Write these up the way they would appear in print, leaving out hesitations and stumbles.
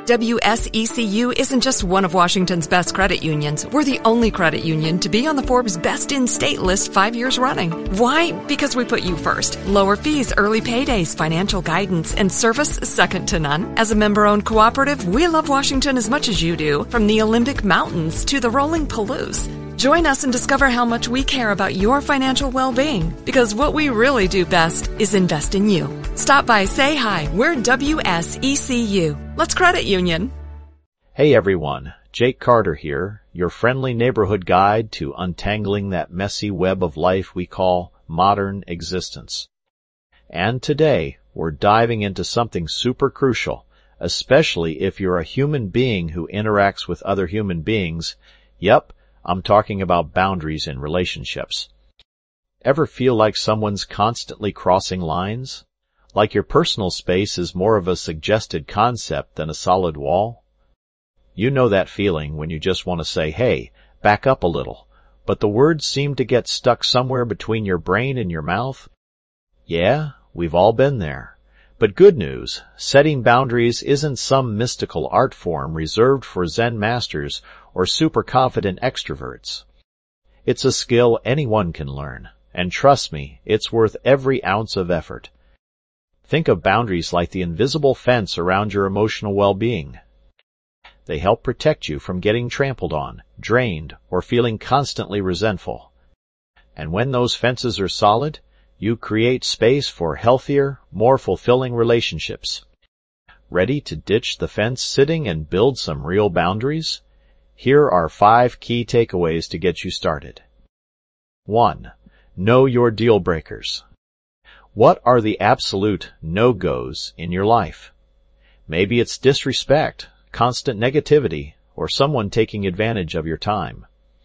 WSECU isn't just one of Washington's best credit unions. We're the only credit union to be on the Forbes Best in State list 5 years running. Why? Because we put you first. Lower fees, early paydays, financial guidance, and service second to none. As a member-owned cooperative, we love Washington as much as you do, from the Olympic Mountains to the rolling Palouse. Join us and discover how much we care about your financial well-being, because what we really do best is invest in you. Stop by, say hi. We're WSECU. Let's credit union. Hey everyone, Jake Carter here, your friendly neighborhood guide to untangling that messy web of life we call modern existence. And today, we're diving into something super crucial, especially if you're a human being who interacts with other human beings. Yep, I'm talking about boundaries in relationships. Ever feel like someone's constantly crossing lines? Like your personal space is more of a suggested concept than a solid wall? You know that feeling when you just want to say, hey, back up a little, but the words seem to get stuck somewhere between your brain and your mouth? Yeah, we've all been there. But good news, setting boundaries isn't some mystical art form reserved for Zen masters or super confident extroverts. It's a skill anyone can learn, and trust me, it's worth every ounce of effort. Think of boundaries like the invisible fence around your emotional well-being. They help protect you from getting trampled on, drained, or feeling constantly resentful. And when those fences are solid, you create space for healthier, more fulfilling relationships. Ready to ditch the fence sitting and build some real boundaries? Here are 5 key takeaways to get you started. 1. Know your deal breakers. What are the absolute no-goes in your life? Maybe it's disrespect, constant negativity, or someone taking advantage of your time.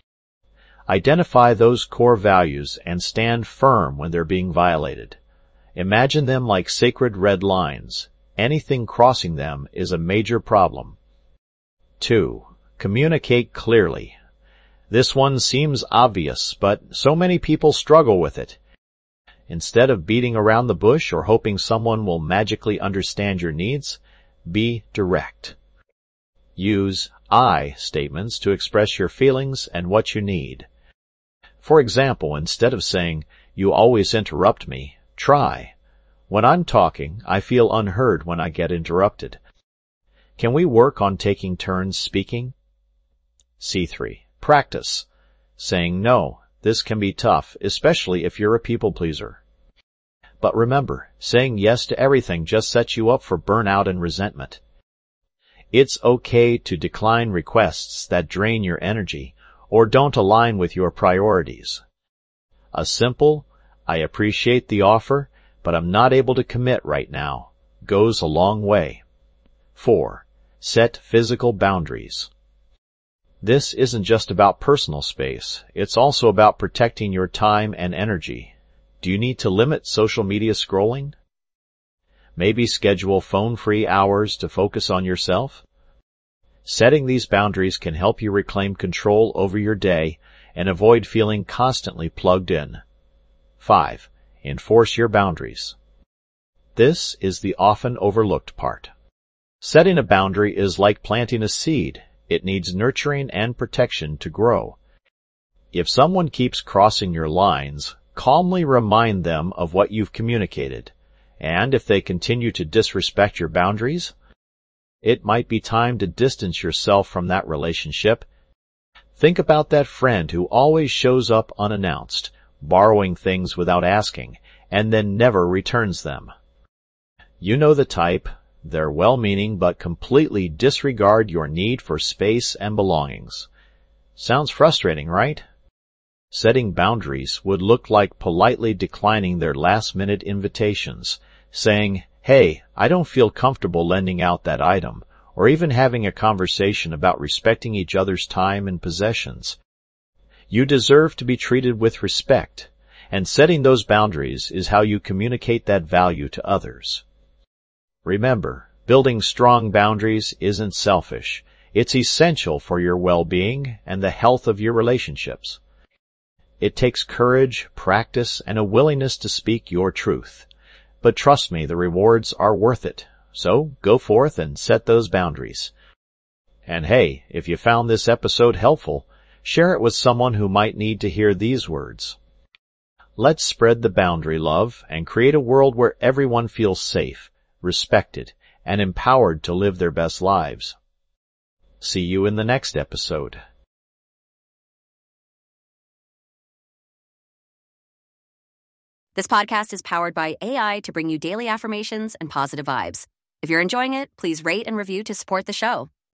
Identify those core values and stand firm when they're being violated. Imagine them like sacred red lines. Anything crossing them is a major problem. 2. Communicate clearly. This one seems obvious, but so many people struggle with it. Instead of beating around the bush or hoping someone will magically understand your needs, be direct. Use I statements to express your feelings and what you need. For example, instead of saying, "You always interrupt me," try, "When I'm talking, I feel unheard when I get interrupted. Can we work on taking turns speaking?" C3. Practice. Saying no. This can be tough, especially if you're a people pleaser. But remember, saying yes to everything just sets you up for burnout and resentment. It's okay to decline requests that drain your energy or don't align with your priorities. A simple, "I appreciate the offer, but I'm not able to commit right now," goes a long way. 4. Set physical boundaries. This isn't just about personal space. It's also about protecting your time and energy. Do you need to limit social media scrolling? Maybe schedule phone-free hours to focus on yourself? Setting these boundaries can help you reclaim control over your day and avoid feeling constantly plugged in. 5. Enforce your boundaries. This is the often overlooked part. Setting a boundary is like planting a seed. It needs nurturing and protection to grow. If someone keeps crossing your lines, calmly remind them of what you've communicated. And if they continue to disrespect your boundaries, it might be time to distance yourself from that relationship. Think about that friend who always shows up unannounced, borrowing things without asking, and then never returns them. You know the type. They're well-meaning but completely disregard your need for space and belongings. Sounds frustrating, right? Setting boundaries would look like politely declining their last-minute invitations, saying, "Hey, I don't feel comfortable lending out that item," or even having a conversation about respecting each other's time and possessions. You deserve to be treated with respect, and setting those boundaries is how you communicate that value to others. Remember, building strong boundaries isn't selfish. It's essential for your well-being and the health of your relationships. It takes courage, practice, and a willingness to speak your truth. But trust me, the rewards are worth it. So go forth and set those boundaries. And hey, if you found this episode helpful, share it with someone who might need to hear these words. Let's spread the boundary love and create a world where everyone feels safe, respected, and empowered to live their best lives. See you in the next episode. This podcast is powered by AI to bring you daily affirmations and positive vibes. If you're enjoying it, please rate and review to support the show.